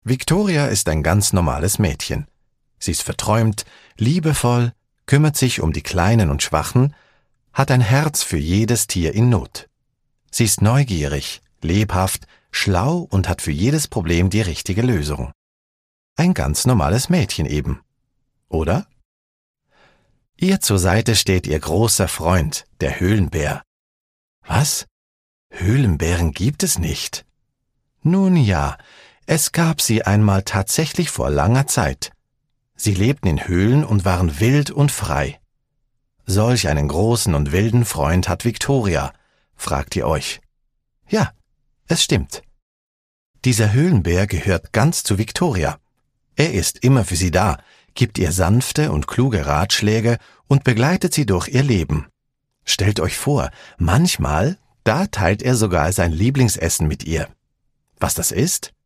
Victoria ist ein ganz normales Mädchen. Sie ist verträumt, liebevoll, kümmert sich um die Kleinen und Schwachen, hat ein Herz für jedes Tier in Not. Sie ist neugierig, lebhaft, schlau und hat für jedes Problem die richtige Lösung. Ein ganz normales Mädchen eben. Oder? Ihr zur Seite steht ihr großer Freund, der Höhlenbär. Was? Höhlenbären gibt es nicht? Nun ja, es gab sie einmal tatsächlich vor langer Zeit. Sie lebten in Höhlen und waren wild und frei. Solch einen großen und wilden Freund hat Victoria, fragt ihr euch. Ja, es stimmt. Dieser Höhlenbär gehört ganz zu Victoria. Er ist immer für sie da, gibt ihr sanfte und kluge Ratschläge und begleitet sie durch ihr Leben. Stellt euch vor, manchmal, da teilt er sogar sein Lieblingsessen mit ihr. Was das ist?